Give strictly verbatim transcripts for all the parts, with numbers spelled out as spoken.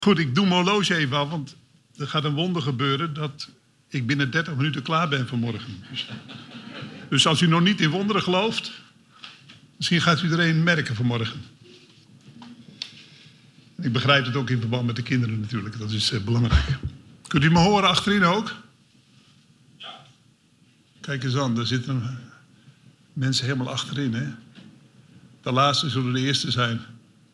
Goed, ik doe mijn horloge even af, want er gaat een wonder gebeuren dat ik binnen dertig minuten klaar ben vanmorgen. Dus, dus als u nog niet in wonderen gelooft, misschien gaat u er een merken vanmorgen. Ik begrijp het ook in verband met de kinderen natuurlijk, dat is uh, belangrijk. Kunt u me horen achterin ook? Ja. Kijk eens aan, daar zitten mensen helemaal achterin, hè? De laatste zullen de eerste zijn.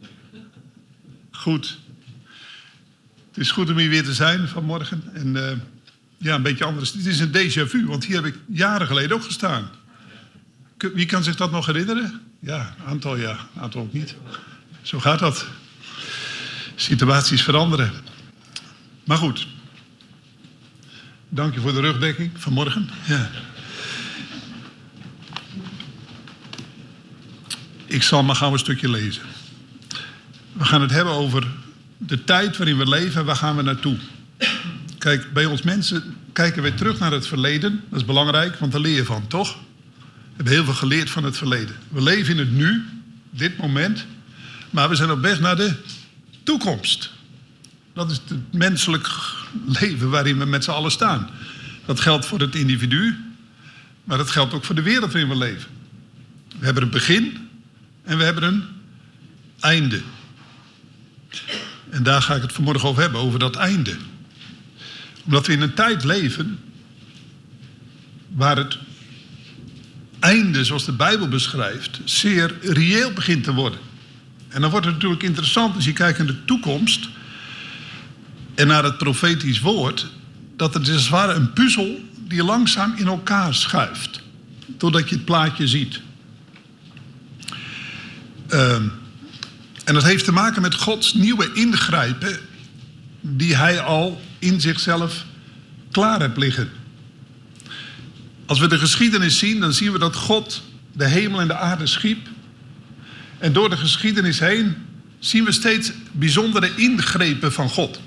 Goed. Het is goed om hier weer te zijn vanmorgen. En uh, ja, een beetje anders. Het is een déjà vu, want hier heb ik jaren geleden ook gestaan. Wie kan zich dat nog herinneren? Ja, een aantal ja, een aantal ook niet. Zo gaat dat. Situaties veranderen. Maar goed. Dank je voor de rugdekking vanmorgen. Ja. Ik zal maar gauw een stukje lezen. We gaan het hebben over de tijd waarin we leven. Waar gaan we naartoe? Kijk, bij ons mensen kijken we terug naar het verleden. Dat is belangrijk, want daar leer je van, toch? We hebben heel veel geleerd van het verleden. We leven in het nu, dit moment. Maar we zijn op weg naar de toekomst. Dat is het menselijk leven waarin we met z'n allen staan. Dat geldt voor het individu, maar dat geldt ook voor de wereld waarin we leven. We hebben een begin en we hebben een einde. En daar ga ik het vanmorgen over hebben, over dat einde. Omdat we in een tijd leven waar het einde, zoals de Bijbel beschrijft, zeer reëel begint te worden. En dan wordt het natuurlijk interessant als je kijkt naar de toekomst en naar het profetisch woord, dat het als het ware een puzzel die langzaam in elkaar schuift, totdat je het plaatje ziet. Uh, en dat heeft te maken met Gods nieuwe ingrijpen die hij al in zichzelf klaar heeft liggen. Als we de geschiedenis zien, dan zien we dat God de hemel en de aarde schiep. En door de geschiedenis heen zien we steeds bijzondere ingrepen van God.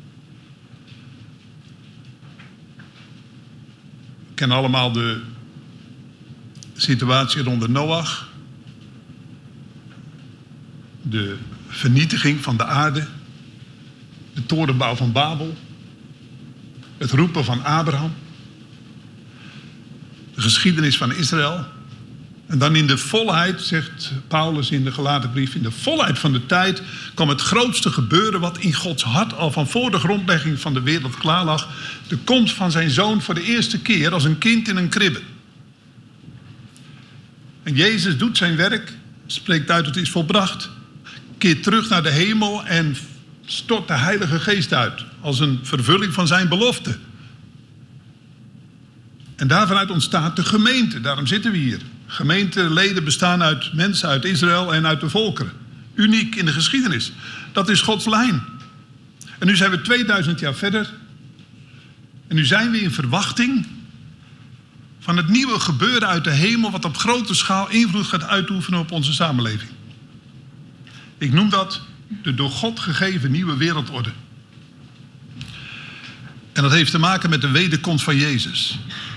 We kennen allemaal de situatie rond Noach. De vernietiging van de aarde. De torenbouw van Babel. Het roepen van Abraham. De geschiedenis van Israël. En dan in de volheid, zegt Paulus in de Galatenbrief, in de volheid van de tijd kwam het grootste gebeuren wat in Gods hart al van voor de grondlegging van de wereld klaar lag. De komst van zijn zoon voor de eerste keer als een kind in een kribbe. En Jezus doet zijn werk, spreekt uit het is volbracht, keert terug naar de hemel en stort de Heilige Geest uit als een vervulling van zijn belofte. En daarvanuit ontstaat de gemeente, daarom zitten we hier. Gemeenteleden bestaan uit mensen uit Israël en uit de volkeren. Uniek in de geschiedenis. Dat is Gods lijn. En nu zijn we tweeduizend jaar verder. En nu zijn we in verwachting van het nieuwe gebeuren uit de hemel, wat op grote schaal invloed gaat uitoefenen op onze samenleving. Ik noem dat de door God gegeven nieuwe wereldorde. En dat heeft te maken met de wederkomst van Jezus.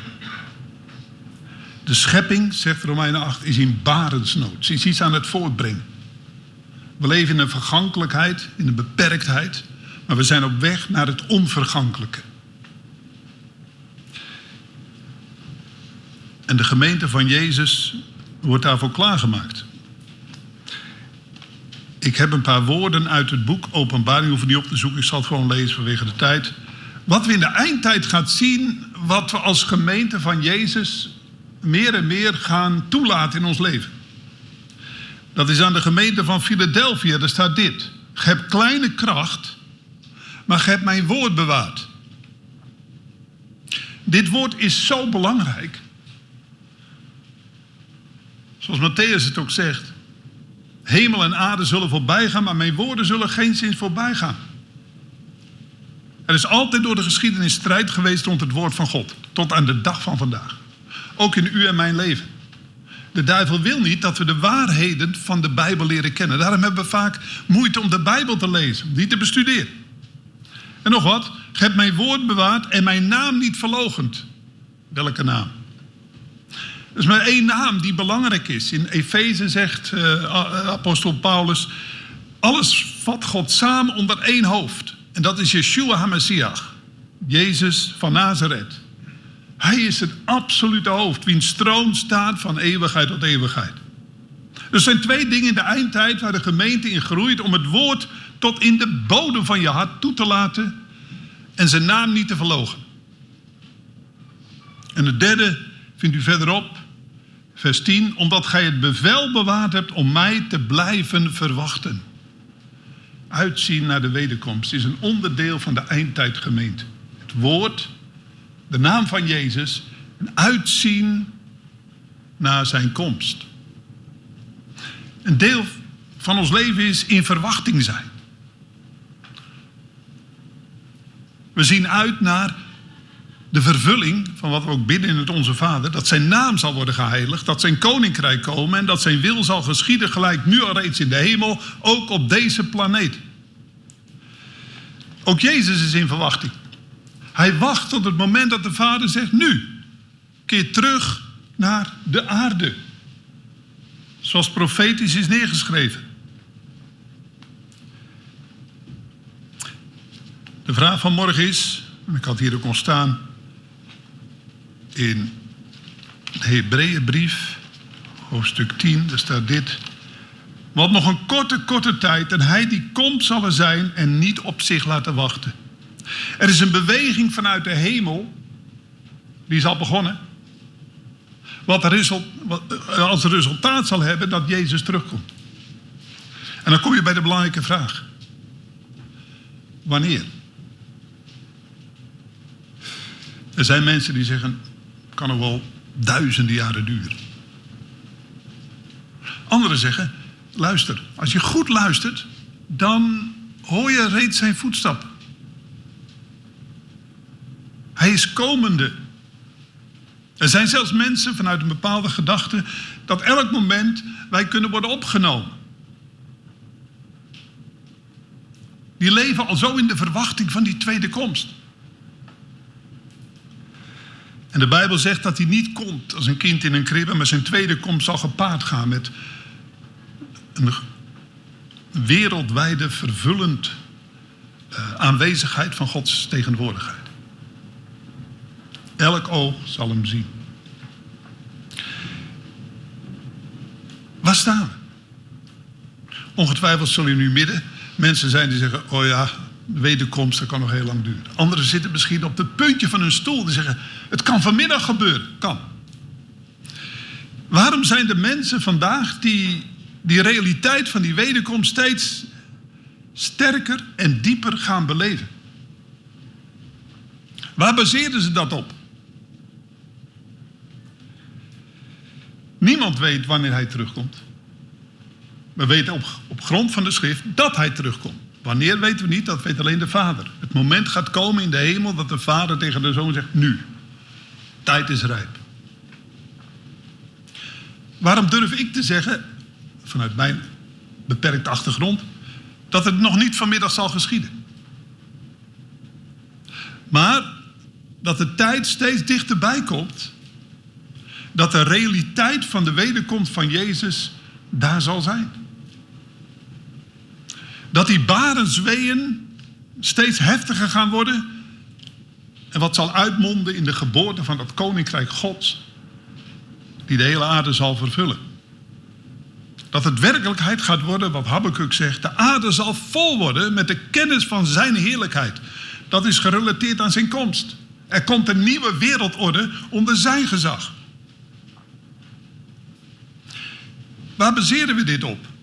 De schepping, zegt Romeinen acht, is in barensnood. Ze is iets aan het voortbrengen. We leven in een vergankelijkheid, in een beperktheid. Maar we zijn op weg naar het onvergankelijke. En de gemeente van Jezus wordt daarvoor klaargemaakt. Ik heb een paar woorden uit het boek Openbaring, hoef niet op te zoeken. Ik zal het gewoon lezen vanwege de tijd. Wat we in de eindtijd gaan zien, wat we als gemeente van Jezus meer en meer gaan toelaten in ons leven. Dat is aan de gemeente van Philadelphia, daar staat dit. Ge hebt kleine kracht, maar ge hebt mijn woord bewaard. Dit woord is zo belangrijk. Zoals Matthäus het ook zegt. Hemel en aarde zullen voorbij gaan, maar mijn woorden zullen geenszins voorbij gaan. Er is altijd door de geschiedenis strijd geweest rond het woord van God. Tot aan de dag van vandaag. Ook in u en mijn leven. De duivel wil niet dat we de waarheden van de Bijbel leren kennen. Daarom hebben we vaak moeite om de Bijbel te lezen. Om die te bestuderen. En nog wat. Ge hebt mijn woord bewaard en mijn naam niet verloochend. Welke naam? Er is maar één naam die belangrijk is. In Efeze zegt uh, apostel Paulus. Alles vat God samen onder één hoofd. En dat is Yeshua HaMashiach. Jezus van Nazareth. Hij is het absolute hoofd, wiens troon staat van eeuwigheid tot eeuwigheid. Er zijn twee dingen in de eindtijd waar de gemeente in groeit om het woord tot in de bodem van je hart toe te laten en zijn naam niet te verloochenen. En het derde vindt u verderop, vers tien, omdat gij het bevel bewaard hebt om mij te blijven verwachten. Uitzien naar de wederkomst is een onderdeel van de eindtijdgemeente. Het woord, de naam van Jezus, en uitzien naar zijn komst. Een deel van ons leven is in verwachting zijn. We zien uit naar de vervulling van wat we ook bidden in het Onze Vader. Dat zijn naam zal worden geheiligd, dat zijn koninkrijk komen en dat zijn wil zal geschieden gelijk nu al reeds in de hemel, ook op deze planeet. Ook Jezus is in verwachting. Hij wacht tot het moment dat de Vader zegt, nu, keer terug naar de aarde. Zoals profetisch is neergeschreven. De vraag van morgen is, en ik had hier ook al staan, in de Hebreeënbrief, hoofdstuk tien, daar staat dit. Want nog een korte, korte tijd en hij die komt zal er zijn en niet op zich laten wachten. Er is een beweging vanuit de hemel, die is al begonnen. Wat, result, wat als resultaat zal hebben dat Jezus terugkomt. En dan kom je bij de belangrijke vraag. Wanneer? Er zijn mensen die zeggen, het kan nog wel duizenden jaren duren. Anderen zeggen, luister, als je goed luistert, dan hoor je reeds zijn voetstappen. Hij is komende. Er zijn zelfs mensen vanuit een bepaalde gedachte dat elk moment wij kunnen worden opgenomen. Die leven al zo in de verwachting van die tweede komst. En de Bijbel zegt dat hij niet komt als een kind in een kribbe, maar zijn tweede komst zal gepaard gaan met een wereldwijde vervullend uh, aanwezigheid van Gods tegenwoordigheid. Elk oog zal hem zien. Waar staan we? Ongetwijfeld zullen in uw midden mensen zijn die zeggen, oh ja, de wederkomst, dat kan nog heel lang duren. Anderen zitten misschien op het puntje van hun stoel die zeggen, het kan vanmiddag gebeuren. Kan. Waarom zijn de mensen vandaag die die realiteit van die wederkomst steeds sterker en dieper gaan beleven? Waar baseren ze dat op? Niemand weet wanneer hij terugkomt. We weten op, op grond van de schrift dat hij terugkomt. Wanneer weten we niet, dat weet alleen de Vader. Het moment gaat komen in de hemel dat de Vader tegen de Zoon zegt, nu. Tijd is rijp. Waarom durf ik te zeggen, vanuit mijn beperkte achtergrond, dat het nog niet vanmiddag zal geschieden? Maar dat de tijd steeds dichterbij komt, dat de realiteit van de wederkomst van Jezus daar zal zijn. Dat die barensweeën steeds heftiger gaan worden en wat zal uitmonden in de geboorte van dat koninkrijk Gods, die de hele aarde zal vervullen. Dat het werkelijkheid gaat worden wat Habakuk zegt, de aarde zal vol worden met de kennis van zijn heerlijkheid. Dat is gerelateerd aan zijn komst. Er komt een nieuwe wereldorde onder zijn gezag. Waar baseren we dit op?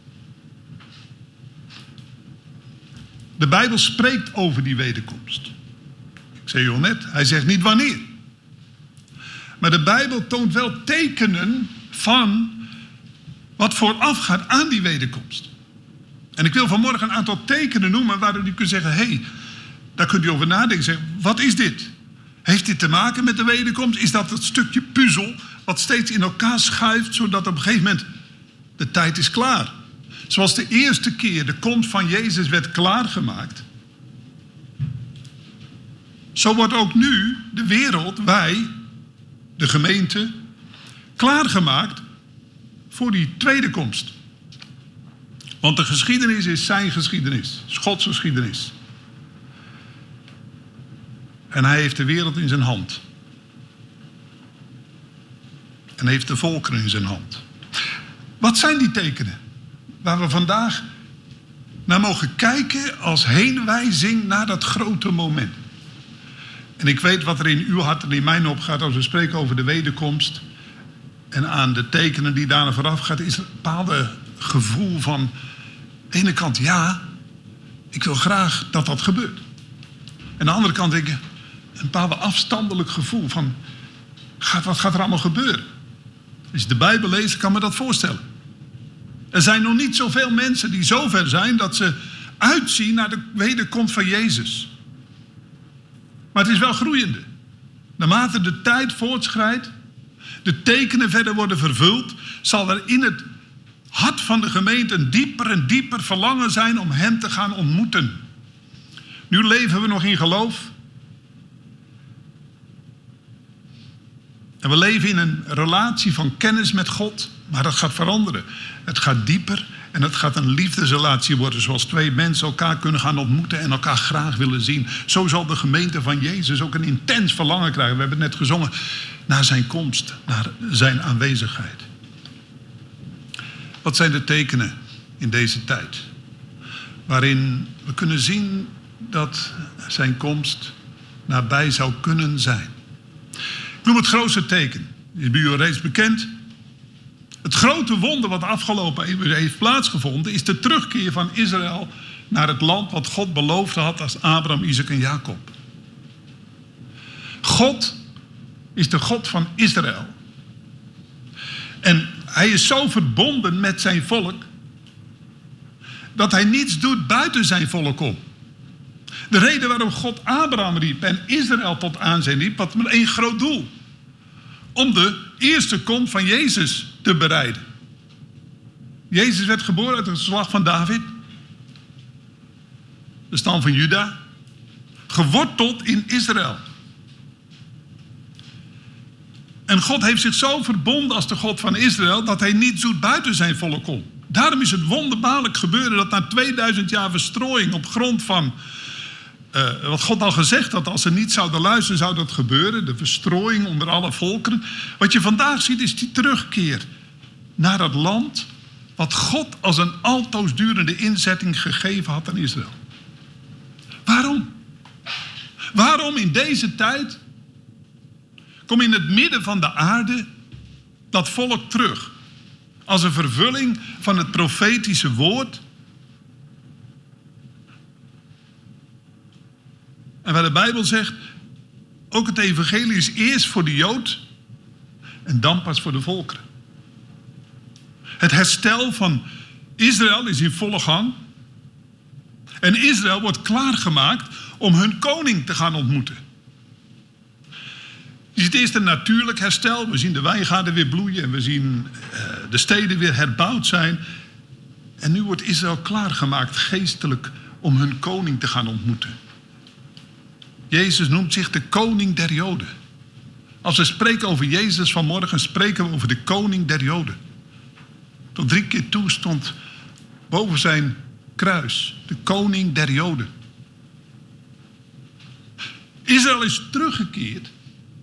De Bijbel spreekt over die wederkomst. Ik zei je al net, hij zegt niet wanneer. Maar de Bijbel toont wel tekenen van wat voorafgaat aan die wederkomst. En ik wil vanmorgen een aantal tekenen noemen waar u kunt zeggen, hé, hey, daar kunt u over nadenken. Zeg, wat is dit? Heeft dit te maken met de wederkomst? Is dat het stukje puzzel wat steeds in elkaar schuift, zodat op een gegeven moment de tijd is klaar? Zoals de eerste keer de komst van Jezus werd klaargemaakt, zo wordt ook nu de wereld, wij, de gemeente, klaargemaakt voor die tweede komst. Want de geschiedenis is zijn geschiedenis, is Gods geschiedenis. En hij heeft de wereld in zijn hand. En heeft de volkeren in zijn hand. Wat zijn die tekenen? Waar we vandaag naar mogen kijken als heenwijzing naar dat grote moment. En ik weet wat er in uw hart en in mijn opgaat als we spreken over de wederkomst. En aan de tekenen die daarna vooraf gaat, is een bepaalde gevoel van, aan de ene kant ja, ik wil graag dat dat gebeurt. En aan de andere kant denk ik, een bepaalde afstandelijk gevoel van, gaat, wat gaat er allemaal gebeuren? Als je de Bijbel leest, kan me dat voorstellen. Er zijn nog niet zoveel mensen die zover zijn dat ze uitzien naar de wederkomst van Jezus. Maar het is wel groeiende. Naarmate de tijd voortschrijdt, de tekenen verder worden vervuld, zal er in het hart van de gemeente een dieper en dieper verlangen zijn om hem te gaan ontmoeten. Nu leven we nog in geloof. En we leven in een relatie van kennis met God, maar dat gaat veranderen. Het gaat dieper en het gaat een liefdesrelatie worden, zoals twee mensen elkaar kunnen gaan ontmoeten en elkaar graag willen zien. Zo zal de gemeente van Jezus ook een intens verlangen krijgen. We hebben het net gezongen, naar zijn komst, naar zijn aanwezigheid. Wat zijn de tekenen in deze tijd? Waarin we kunnen zien dat zijn komst nabij zou kunnen zijn. Ik noem het grootste teken. Dat is bij u reeds bekend. Het grote wonder wat afgelopen eeuwen heeft plaatsgevonden is de terugkeer van Israël naar het land wat God beloofd had als Abraham, Isaac en Jacob. God is de God van Israël. En hij is zo verbonden met zijn volk dat hij niets doet buiten zijn volk om. De reden waarom God Abraham riep en Israël tot aanzien riep, had maar één groot doel. Om de eerste komst van Jezus te bereiden. Jezus werd geboren uit het geslacht van David. De stam van Juda. Geworteld in Israël. En God heeft zich zo verbonden als de God van Israël dat hij niets doet buiten zijn volk om. Daarom is het wonderbaarlijk gebeuren dat na tweeduizend jaar verstrooiing op grond van Uh, wat God al gezegd had, als ze niet zouden luisteren, zou dat gebeuren. De verstrooiing onder alle volkeren. Wat je vandaag ziet is die terugkeer naar het land wat God als een altoosdurende inzetting gegeven had aan Israël. Waarom? Waarom in deze tijd komt in het midden van de aarde dat volk terug? Als een vervulling van het profetische woord. En waar de Bijbel zegt, ook het evangelie is eerst voor de Jood en dan pas voor de volkeren. Het herstel van Israël is in volle gang. En Israël wordt klaargemaakt om hun koning te gaan ontmoeten. Je ziet eerst een natuurlijk herstel. We zien de wijngaarden weer bloeien en we zien uh, de steden weer herbouwd zijn. En nu wordt Israël klaargemaakt geestelijk om hun koning te gaan ontmoeten. Jezus noemt zich de koning der Joden. Als we spreken over Jezus vanmorgen, spreken we over de koning der Joden. Tot drie keer toe stond boven zijn kruis, de koning der Joden. Israël is teruggekeerd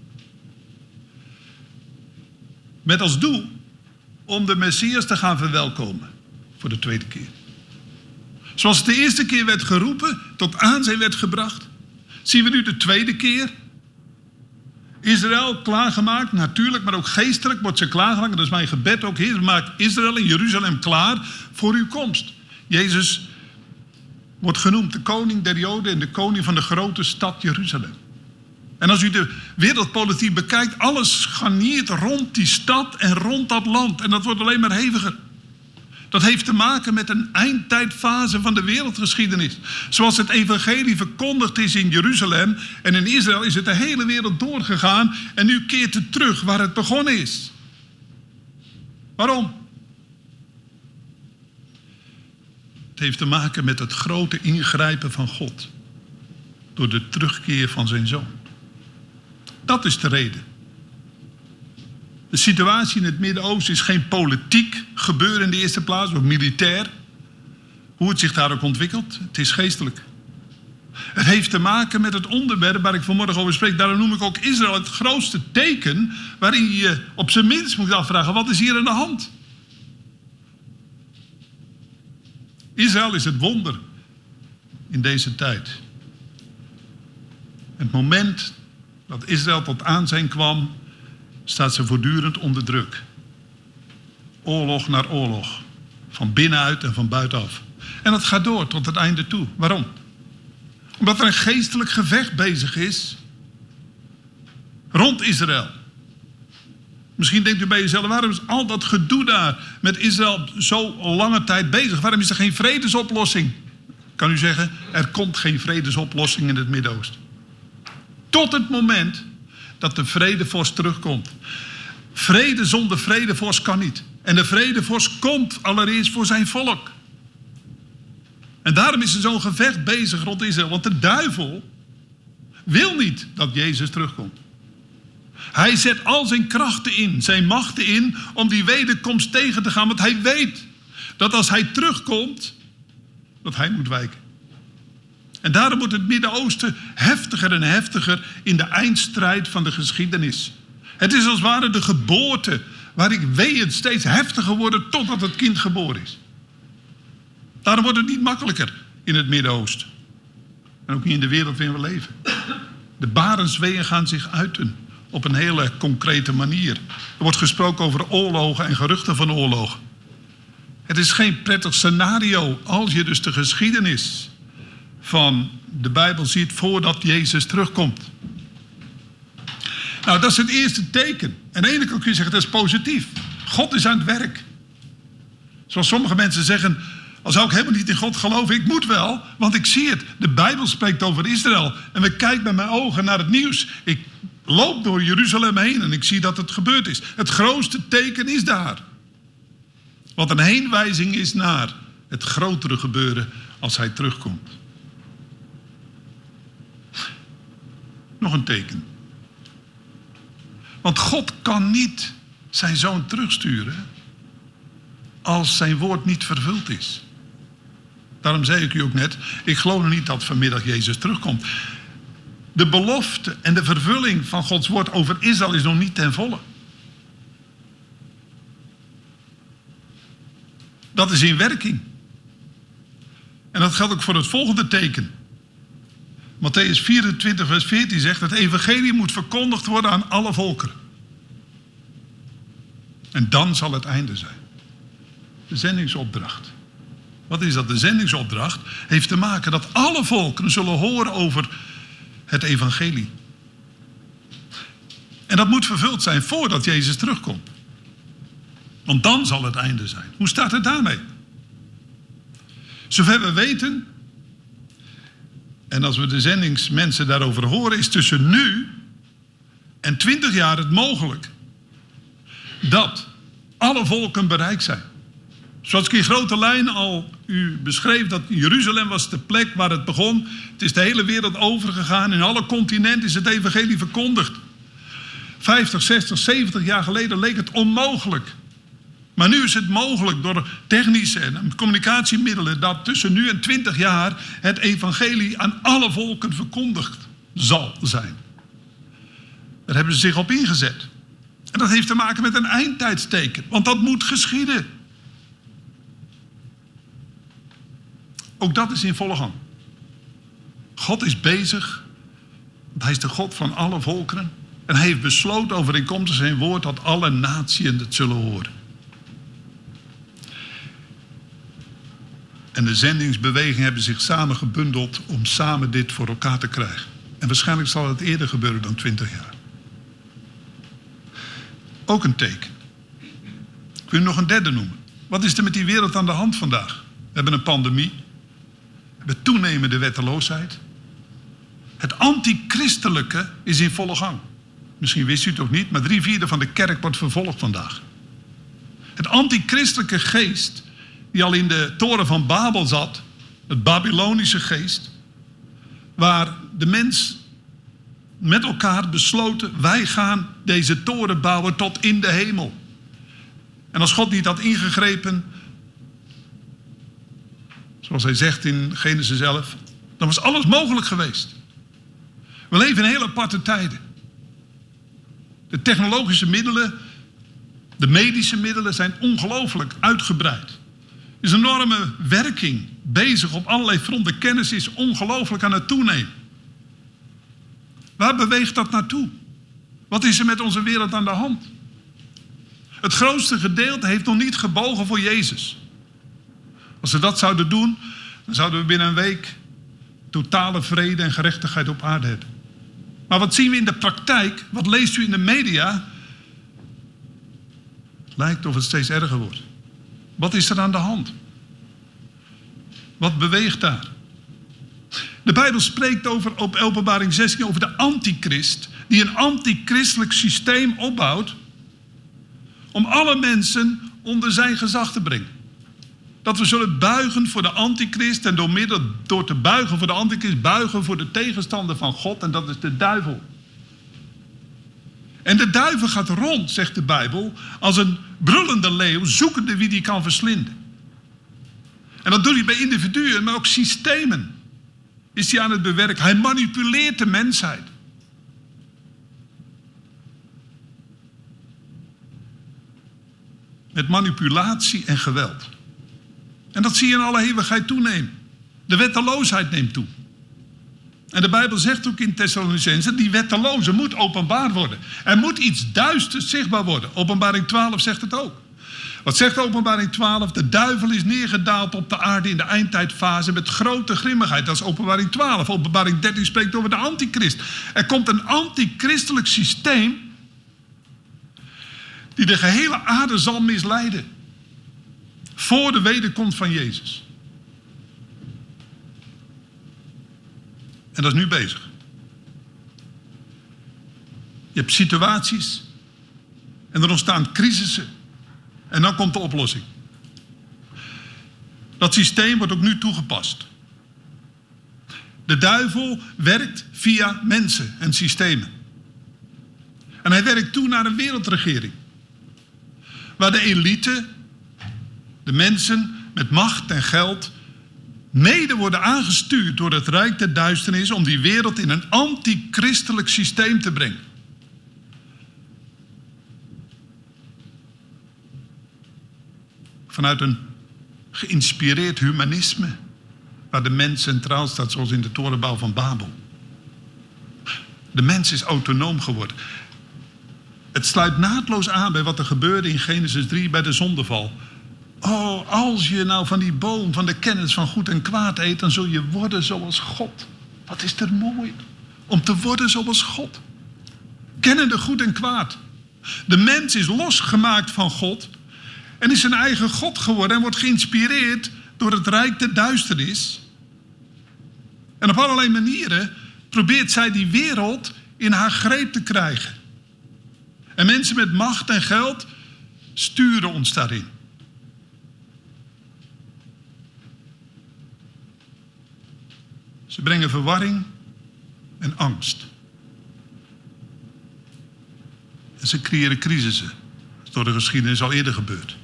met als doel om de Messias te gaan verwelkomen voor de tweede keer. Zoals het de eerste keer werd geroepen, tot aanzien werd gebracht, zien we nu de tweede keer. Israël klaargemaakt, natuurlijk, maar ook geestelijk wordt ze klaargemaakt. Dat is mijn gebed ook. Heer, maak Israël en Jeruzalem klaar voor uw komst. Jezus wordt genoemd de koning der Joden en de koning van de grote stad Jeruzalem. En als u de wereldpolitiek bekijkt, alles scharniert rond die stad en rond dat land. En dat wordt alleen maar heviger. Dat heeft te maken met een eindtijdfase van de wereldgeschiedenis. Zoals het evangelie verkondigd is in Jeruzalem en in Israël is het de hele wereld doorgegaan. En nu keert het terug waar het begonnen is. Waarom? Het heeft te maken met het grote ingrijpen van God. Door de terugkeer van zijn zoon. Dat is de reden. De situatie in het Midden-Oosten is geen politiek gebeuren in de eerste plaats, of militair. Hoe het zich daar ook ontwikkelt, het is geestelijk. Het heeft te maken met het onderwerp waar ik vanmorgen over spreek. Daarom noem ik ook Israël het grootste teken waarin je op zijn minst moet afvragen, wat is hier aan de hand? Israël is het wonder in deze tijd. Het moment dat Israël tot aanzijn kwam, staat ze voortdurend onder druk. Oorlog naar oorlog. Van binnenuit en van buitenaf. En dat gaat door tot het einde toe. Waarom? Omdat er een geestelijk gevecht bezig is rond Israël. Misschien denkt u bij jezelf, waarom is al dat gedoe daar met Israël zo lange tijd bezig? Waarom is er geen vredesoplossing? Kan u zeggen, er komt geen vredesoplossing in het Midden-Oosten. Tot het moment dat de vredevorst terugkomt. Vrede zonder vredevorst kan niet. En de vredevorst komt allereerst voor zijn volk. En daarom is er zo'n gevecht bezig rond Israël. Want de duivel wil niet dat Jezus terugkomt. Hij zet al zijn krachten in, zijn machten in, om die wederkomst tegen te gaan. Want hij weet dat als hij terugkomt, dat hij moet wijken. En daarom wordt het Midden-Oosten heftiger en heftiger in de eindstrijd van de geschiedenis. Het is als het ware de geboorte, waarin weeën steeds heftiger worden totdat het kind geboren is. Daarom wordt het niet makkelijker in het Midden-Oosten. En ook niet in de wereld waarin we leven. De barensweeën gaan zich uiten op een hele concrete manier. Er wordt gesproken over oorlogen en geruchten van oorlogen. Het is geen prettig scenario als je dus de geschiedenis van de Bijbel ziet voordat Jezus terugkomt. Nou, dat is het eerste teken. En aan de ene kant kun je zeggen, dat is positief. God is aan het werk. Zoals sommige mensen zeggen, al zou ik helemaal niet in God geloven, ik moet wel, want ik zie het. De Bijbel spreekt over Israël. En ik kijk met mijn ogen naar het nieuws. Ik loop door Jeruzalem heen en ik zie dat het gebeurd is. Het grootste teken is daar. Wat een heenwijzing is naar het grotere gebeuren als hij terugkomt. Nog een teken. Want God kan niet zijn zoon terugsturen als zijn woord niet vervuld is. Daarom zei ik u ook net, ik geloof nog niet dat vanmiddag Jezus terugkomt. De belofte en de vervulling van Gods woord over Israël is nog niet ten volle. Dat is in werking. En dat geldt ook voor het volgende teken. Matthäus vierentwintig vers veertien zegt, het evangelie moet verkondigd worden aan alle volkeren. En dan zal het einde zijn. De zendingsopdracht. Wat is dat? De zendingsopdracht heeft te maken dat alle volkeren zullen horen over het evangelie. En dat moet vervuld zijn voordat Jezus terugkomt. Want dan zal het einde zijn. Hoe staat het daarmee? Zover we weten, en als we de zendingsmensen daarover horen, is tussen nu en twintig jaar het mogelijk dat alle volken bereikt zijn. Zoals ik in grote lijnen al u beschreef, dat Jeruzalem was de plek waar het begon. Het is de hele wereld overgegaan. In alle continenten is het evangelie verkondigd. vijftig, zestig, zeventig jaar geleden leek het onmogelijk. Maar nu is het mogelijk door technische en communicatiemiddelen dat tussen nu en twintig jaar het evangelie aan alle volken verkondigd zal zijn. Daar hebben ze zich op ingezet. En dat heeft te maken met een eindtijdsteken, want dat moet geschieden. Ook dat is in volle gang. God is bezig, want hij is de God van alle volkeren. En hij heeft besloten overeenkomstig zijn woord dat alle naties het zullen horen. En de zendingsbewegingen hebben zich samen gebundeld om samen dit voor elkaar te krijgen. En waarschijnlijk zal het eerder gebeuren dan twintig jaar. Ook een teken. Ik wil nog een derde noemen. Wat is er met die wereld aan de hand vandaag? We hebben een pandemie. We hebben toenemende wetteloosheid. Het antichristelijke is in volle gang. Misschien wist u het ook niet, maar drie vierde van de kerk wordt vervolgd vandaag. Het antichristelijke geest die al in de toren van Babel zat, het Babylonische geest, waar de mens met elkaar besloten, wij gaan deze toren bouwen tot in de hemel. En als God niet had ingegrepen, zoals hij zegt in Genesis elf, Dan was alles mogelijk geweest. We leven in hele aparte tijden. De technologische middelen, de medische middelen zijn ongelooflijk uitgebreid. Er is een enorme werking bezig op allerlei fronten. Kennis is ongelooflijk aan het toenemen. Waar beweegt dat naartoe? Wat is er met onze wereld aan de hand? Het grootste gedeelte heeft nog niet gebogen voor Jezus. Als ze dat zouden doen, dan zouden we binnen een week totale vrede en gerechtigheid op aarde hebben. Maar wat zien we in de praktijk? Wat leest u in de media? Het lijkt of het steeds erger wordt. Wat is er aan de hand? Wat beweegt daar? De Bijbel spreekt over, op Openbaring zestien over de antichrist, die een antichristelijk systeem opbouwt om alle mensen onder zijn gezag te brengen. Dat we zullen buigen voor de antichrist en door middel, door te buigen voor de antichrist, buigen voor de tegenstander van God, en dat is de duivel. En de duivel gaat rond, zegt de Bijbel, als een brullende leeuw, zoekende wie die kan verslinden. En dat doet hij bij individuen, maar ook systemen. Is hij aan het bewerken. Hij manipuleert de mensheid. Met manipulatie en geweld. En dat zie je in alle eeuwigheid toenemen. De wetteloosheid neemt toe. En de Bijbel zegt ook in Thessalonicenzen, die wetteloze moet openbaar worden. Er moet iets duisters zichtbaar worden. Openbaring twaalf zegt het ook. Wat zegt Openbaring twaalf? De duivel is neergedaald op de aarde in de eindtijdfase met grote grimmigheid. Dat is Openbaring twaalf. Openbaring dertien spreekt over de antichrist. Er komt een antichristelijk systeem die de gehele aarde zal misleiden. Voor de wederkomst van Jezus. En dat is nu bezig. Je hebt situaties en er ontstaan crisissen. En dan komt de oplossing. Dat systeem wordt ook nu toegepast. De duivel werkt via mensen en systemen. En hij werkt toe naar een wereldregering. Waar de elite, de mensen met macht en geld, mede worden aangestuurd door het rijk der duisternis om die wereld in een antichristelijk systeem te brengen. Vanuit een geïnspireerd humanisme, waar de mens centraal staat, zoals in de torenbouw van Babel. De mens is autonoom geworden. Het sluit naadloos aan bij wat er gebeurde in Genesis drie bij de zondeval. Oh, als je nou van die boom van de kennis van goed en kwaad eet, dan zul je worden zoals God. Wat is er mooi om te worden zoals God. Kennende goed en kwaad. De mens is losgemaakt van God en is zijn eigen God geworden en wordt geïnspireerd door het rijk der duisternis. En op allerlei manieren probeert zij die wereld in haar greep te krijgen. En mensen met macht en geld sturen ons daarin. Ze brengen verwarring en angst. En ze creëren crisissen. Dat is door de geschiedenis al eerder gebeurd.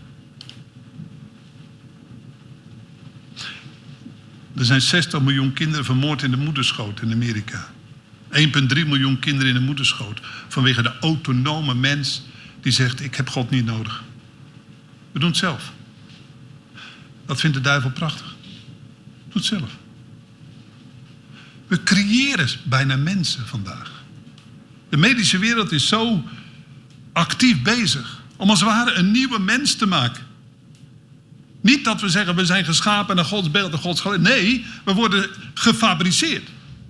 Er zijn zestig miljoen kinderen vermoord in de moederschoot in Amerika. één komma drie miljoen kinderen in de moederschoot. Vanwege de autonome mens die zegt, ik heb God niet nodig. We doen het zelf. Dat vindt de duivel prachtig. Doe het zelf. We creëren bijna mensen vandaag. De medische wereld is zo actief bezig om als het ware een nieuwe mens te maken. Niet dat we zeggen, we zijn geschapen naar Gods beeld en Gods gelijk. Nee, we worden gefabriceerd.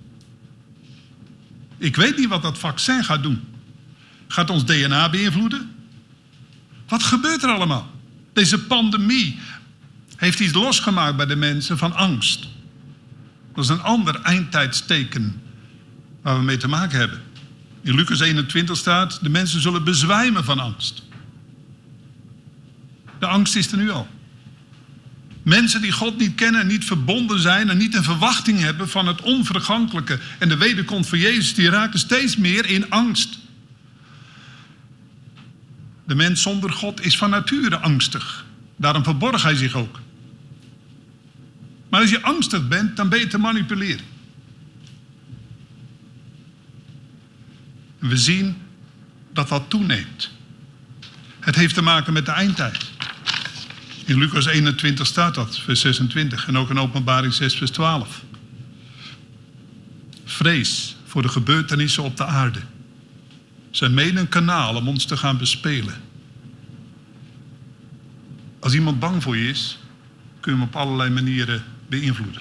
Ik weet niet wat dat vaccin gaat doen. Gaat ons D N A beïnvloeden? Wat gebeurt er allemaal? Deze pandemie heeft iets losgemaakt bij de mensen van angst. Dat is een ander eindtijdsteken waar we mee te maken hebben. In Lucas eenentwintig staat, de mensen zullen bezwijmen van angst. De angst is er nu al. Mensen die God niet kennen en niet verbonden zijn en niet een verwachting hebben van het onvergankelijke en de wederkomst van Jezus, die raken steeds meer in angst. De mens zonder God is van nature angstig. Daarom verborgt hij zich ook. Maar als je angstig bent, dan ben je te manipuleren. En we zien dat dat toeneemt. Het heeft te maken met de eindtijd. In Lucas eenentwintig staat dat, vers zesentwintig. En ook in Openbaring zes, vers twaalf. Vrees voor de gebeurtenissen op de aarde. Zijn mede een kanaal om ons te gaan bespelen. Als iemand bang voor je is, kun je hem op allerlei manieren beïnvloeden.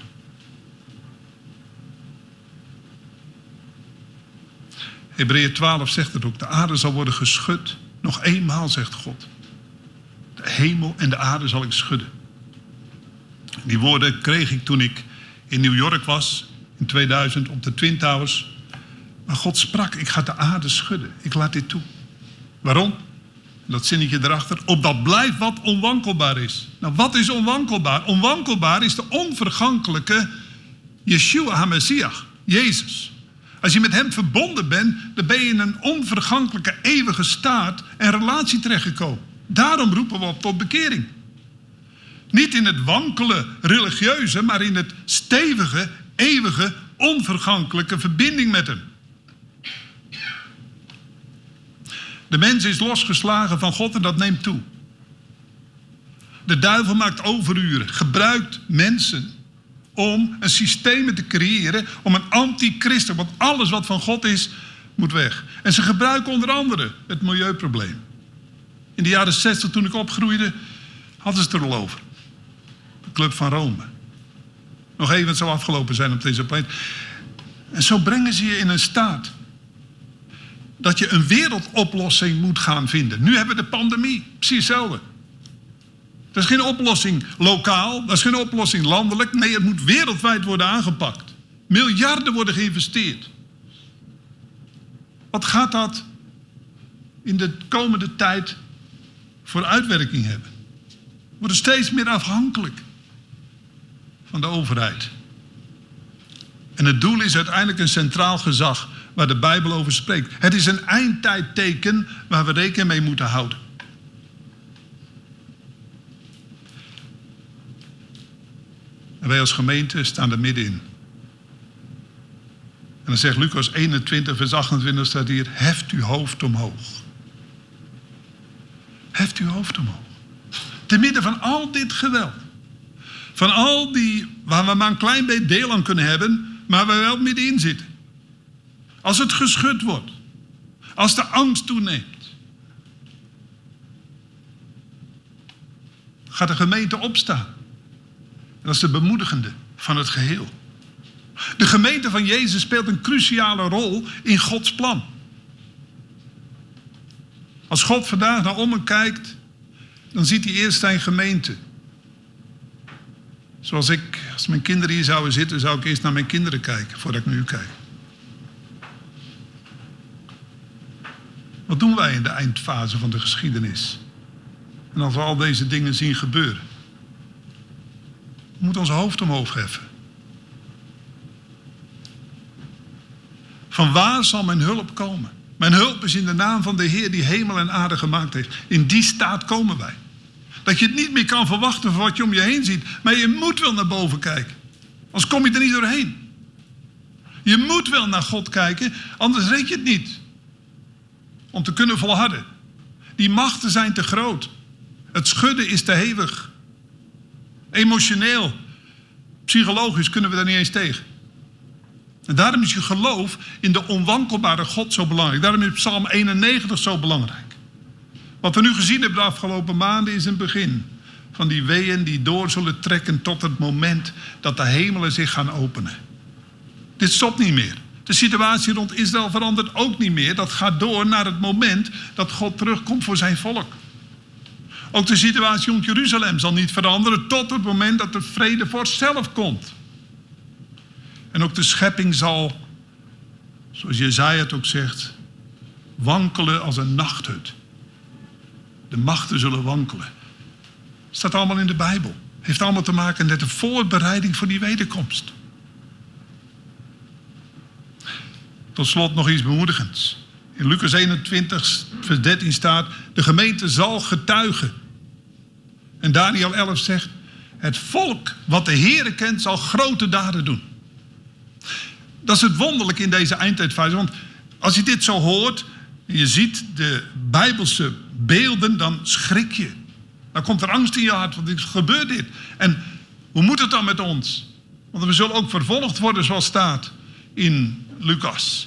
Hebreeën twaalf zegt het ook. De aarde zal worden geschud. Nog eenmaal, zegt God. De hemel en de aarde zal ik schudden. Die woorden kreeg ik toen ik in New York was. In tweeduizend op de Twin Towers. Maar God sprak, ik ga de aarde schudden. Ik laat dit toe. Waarom? Dat zinnetje erachter. Opdat blijft wat onwankelbaar is. Nou, wat is onwankelbaar? Onwankelbaar is de onvergankelijke Yeshua HaMessiach. Jezus. Als je met hem verbonden bent, dan ben je in een onvergankelijke eeuwige staat en relatie terechtgekomen. Daarom roepen we op tot bekering. Niet in het wankele religieuze, maar in het stevige, eeuwige, onvergankelijke verbinding met hem. De mens is losgeslagen van God en dat neemt toe. De duivel maakt overuren, gebruikt mensen om een systeem te creëren, om een antichristen, want alles wat van God is, moet weg. En ze gebruiken onder andere het milieuprobleem. In de jaren zestig, toen ik opgroeide, hadden ze het er al over. De Club van Rome. Nog even, het zou afgelopen zijn op deze planeet. En zo brengen ze je in een staat dat je een wereldoplossing moet gaan vinden. Nu hebben we de pandemie, precies hetzelfde. Dat is geen oplossing lokaal, dat is geen oplossing landelijk. Nee, het moet wereldwijd worden aangepakt. Miljarden worden geïnvesteerd. Wat gaat dat in de komende tijd voor uitwerking hebben? We worden steeds meer afhankelijk van de overheid. En het doel is uiteindelijk een centraal gezag waar de Bijbel over spreekt. Het is een eindtijdteken waar we rekening mee moeten houden. En wij als gemeente staan er middenin. En dan zegt Lucas eenentwintig, vers achtentwintig staat hier: heft uw hoofd omhoog. Heft uw hoofd omhoog. Te midden van al dit geweld. Van al die, waar we maar een klein beetje deel aan kunnen hebben, maar waar we wel middenin zitten. Als het geschud wordt. Als de angst toeneemt. Gaat de gemeente opstaan. En dat is de bemoedigende van het geheel. De gemeente van Jezus speelt een cruciale rol in Gods plan. Als God vandaag naar om en kijkt, dan ziet hij eerst zijn gemeente. Zoals ik, als mijn kinderen hier zouden zitten, zou ik eerst naar mijn kinderen kijken, voordat ik naar u kijk. Wat doen wij in de eindfase van de geschiedenis? En als we al deze dingen zien gebeuren. We moeten ons hoofd omhoog heffen. Van waar zal mijn hulp komen? Mijn hulp is in de naam van de Heer die hemel en aarde gemaakt heeft. In die staat komen wij. Dat je het niet meer kan verwachten van wat je om je heen ziet. Maar je moet wel naar boven kijken. Anders kom je er niet doorheen. Je moet wel naar God kijken, anders red je het niet. Om te kunnen volharden. Die machten zijn te groot. Het schudden is te hevig. Emotioneel, psychologisch kunnen we daar niet eens tegen. En daarom is je geloof in de onwankelbare God zo belangrijk. Daarom is Psalm eenennegentig zo belangrijk. Wat we nu gezien hebben de afgelopen maanden is een begin van die weeën die door zullen trekken tot het moment dat de hemelen zich gaan openen. Dit stopt niet meer. De situatie rond Israël verandert ook niet meer. Dat gaat door naar het moment dat God terugkomt voor zijn volk. Ook de situatie rond Jeruzalem zal niet veranderen tot het moment dat de vredevorst zelf komt. En ook de schepping zal, zoals Jesaja het ook zegt, wankelen als een nachthut. De machten zullen wankelen. Staat allemaal in de Bijbel. Heeft allemaal te maken met de voorbereiding voor die wederkomst. Tot slot nog iets bemoedigends. In Lucas eenentwintig, vers dertien staat: de gemeente zal getuigen. En Daniel elf zegt: het volk wat de Heere kent zal grote daden doen. Dat is het wonderlijke in deze eindtijdfase. Want Als je dit zo hoort, en je ziet de Bijbelse beelden, dan schrik je. Dan komt er angst in je hart, want er gebeurt dit. En hoe moet het dan met ons? Want we zullen ook vervolgd worden, zoals staat in Lucas.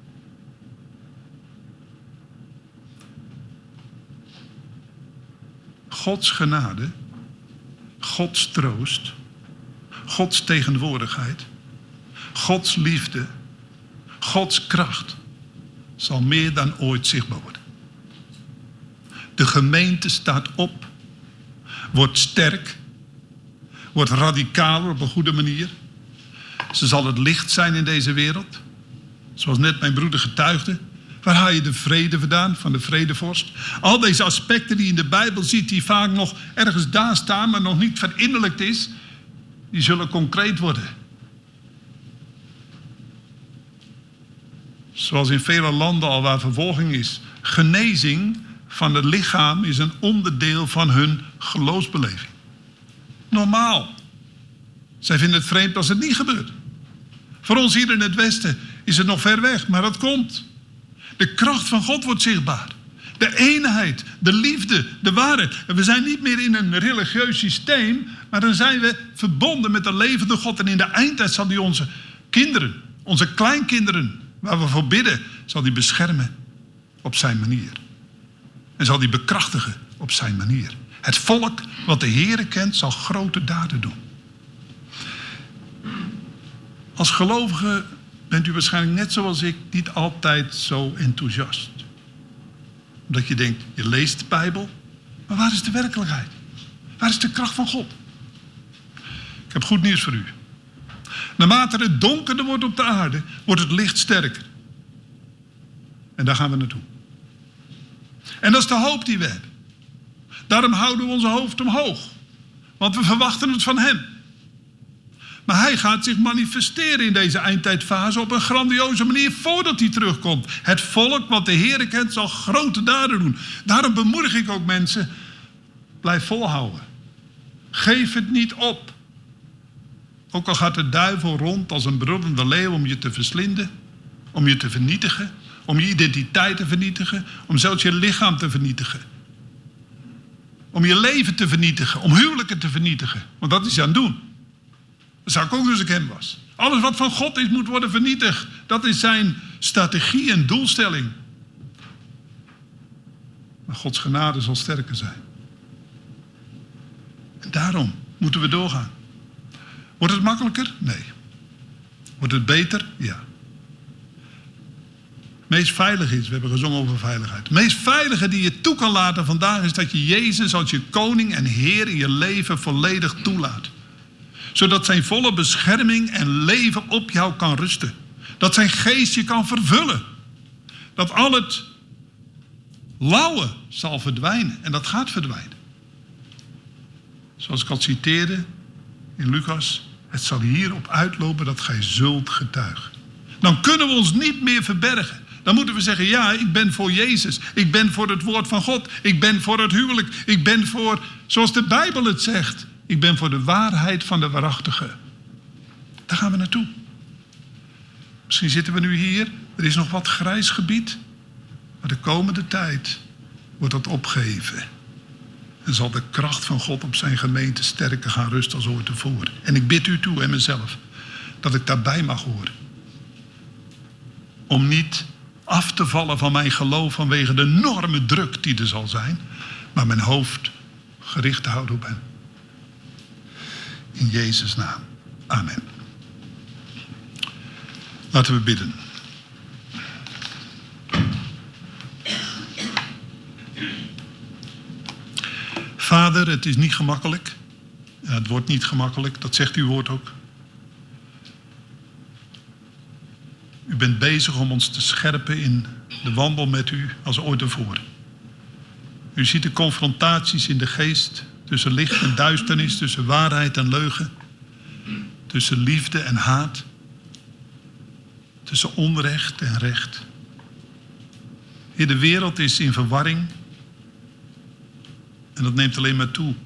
Gods genade, Gods troost, Gods tegenwoordigheid, Gods liefde, Gods kracht zal meer dan ooit zichtbaar worden. De gemeente staat op, wordt sterk, wordt radicaler op een goede manier. Ze zal het licht zijn in deze wereld. Zoals net mijn broeder getuigde. Waar haal je de vrede vandaan? Van de vredevorst. Al deze aspecten die je in de Bijbel ziet, die vaak nog ergens daar staan, maar nog niet verinnerlijkt is, die zullen concreet worden. Zoals in vele landen al waar vervolging is. Genezing van het lichaam is een onderdeel van hun geloofsbeleving. Normaal. Zij vinden het vreemd als het niet gebeurt. Voor ons hier in het Westen is het nog ver weg, maar dat komt. De kracht van God wordt zichtbaar. De eenheid, de liefde, de waarheid. En we zijn niet meer in een religieus systeem, maar dan zijn we verbonden met de levende God. En in de eindtijd zal hij onze kinderen, onze kleinkinderen, waar we voor bidden, zal hij beschermen op zijn manier. En zal hij bekrachtigen op zijn manier. Het volk wat de Heere kent, zal grote daden doen. Als gelovige bent u waarschijnlijk net zoals ik niet altijd zo enthousiast. Omdat je denkt, je leest de Bijbel, maar waar is de werkelijkheid? Waar is de kracht van God? Ik heb goed nieuws voor u. Naarmate het donkerder wordt op de aarde, wordt het licht sterker. En daar gaan we naartoe. En dat is de hoop die we hebben. Daarom houden we onze hoofd omhoog. Want we verwachten het van hem. Maar hij gaat zich manifesteren in deze eindtijdfase op een grandioze manier voordat hij terugkomt. Het volk wat de Heere kent zal grote daden doen. Daarom bemoedig ik ook mensen, blijf volhouden. Geef het niet op. Ook al gaat de duivel rond als een brullende leeuw om je te verslinden, om je te vernietigen, om je identiteit te vernietigen, om zelfs je lichaam te vernietigen. Om je leven te vernietigen, om huwelijken te vernietigen. Want dat is hij aan het doen. Dat zou ik ook doen als ik hem was. Alles wat van God is, moet worden vernietigd. Dat is zijn strategie en doelstelling. Maar Gods genade zal sterker zijn. En daarom moeten we doorgaan. Wordt het makkelijker? Nee. Wordt het beter? Ja. Het meest veilige is, we hebben gezongen over veiligheid. Het meest veilige die je toe kan laten vandaag is dat je Jezus als je koning en Heer in je leven volledig toelaat. Zodat zijn volle bescherming en leven op jou kan rusten. Dat zijn geest je kan vervullen. Dat al het lauwe zal verdwijnen. En dat gaat verdwijnen. Zoals ik al citeerde in Lucas. Het zal hierop uitlopen dat gij zult getuigen. Dan kunnen we ons niet meer verbergen. Dan moeten we zeggen, ja, ik ben voor Jezus. Ik ben voor het woord van God. Ik ben voor het huwelijk. Ik ben voor, zoals de Bijbel het zegt, ik ben voor de waarheid van de waarachtige. Daar gaan we naartoe. Misschien zitten we nu hier. Er is nog wat grijs gebied. Maar de komende tijd wordt dat opgeheven. En zal de kracht van God op zijn gemeente sterker gaan rusten als ooit tevoren. En ik bid u toe en mezelf dat ik daarbij mag horen. Om niet af te vallen van mijn geloof vanwege de enorme druk die er zal zijn. Maar mijn hoofd gericht te houden op hem. In Jezus' naam. Amen. Laten we bidden. Vader, het is niet gemakkelijk. Ja, het wordt niet gemakkelijk, dat zegt uw woord ook. U bent bezig om ons te scherpen in de wandel met u als ooit tevoren. U ziet de confrontaties in de geest tussen licht en duisternis, tussen waarheid en leugen, tussen liefde en haat, tussen onrecht en recht. Heer, de wereld is in verwarring en dat neemt alleen maar toe.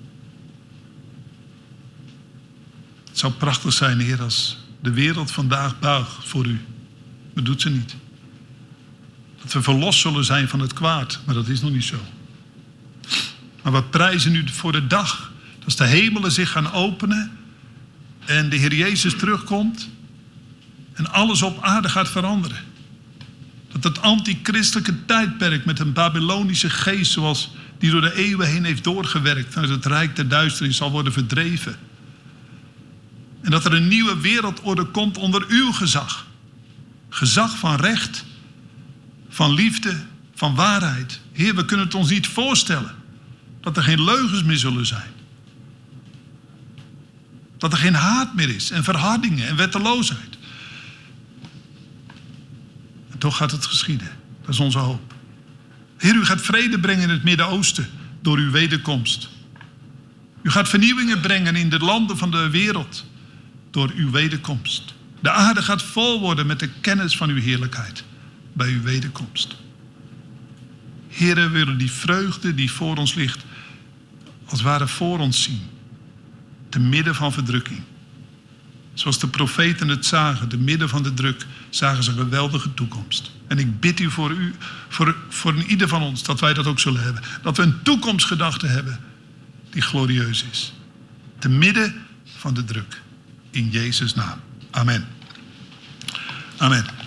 Het zou prachtig zijn, Heer, als de wereld vandaag buigt voor u. Maar doet ze niet. Dat we verlost zullen zijn van het kwaad. Maar dat is nog niet zo. Maar we prijzen nu voor de dag. Als de hemelen zich gaan openen. En de Heer Jezus terugkomt. En alles op aarde gaat veranderen. Dat het antichristelijke tijdperk met een Babylonische geest. Zoals die door de eeuwen heen heeft doorgewerkt. Uit het rijk der duisternis zal worden verdreven. En dat er een nieuwe wereldorde komt onder uw gezag. Gezag van recht. Van liefde. Van waarheid. Heer, we kunnen het ons niet voorstellen. Dat er geen leugens meer zullen zijn. Dat er geen haat meer is. En verhardingen en wetteloosheid. En toch gaat het geschieden. Dat is onze hoop. Heer, u gaat vrede brengen in het Midden-Oosten. Door uw wederkomst. U gaat vernieuwingen brengen in de landen van de wereld. Door uw wederkomst. De aarde gaat vol worden met de kennis van uw heerlijkheid. Bij uw wederkomst. Heer, we willen die vreugde die voor ons ligt. Als het ware voor ons zien. Te midden van verdrukking. Zoals de profeten het zagen. Te midden van de druk. Zagen ze een geweldige toekomst. En ik bid u voor u. Voor, voor ieder van ons. Dat wij dat ook zullen hebben. Dat we een toekomstgedachte hebben. Die glorieus is. Te midden van de druk. In Jezus' naam. Amen. Amen.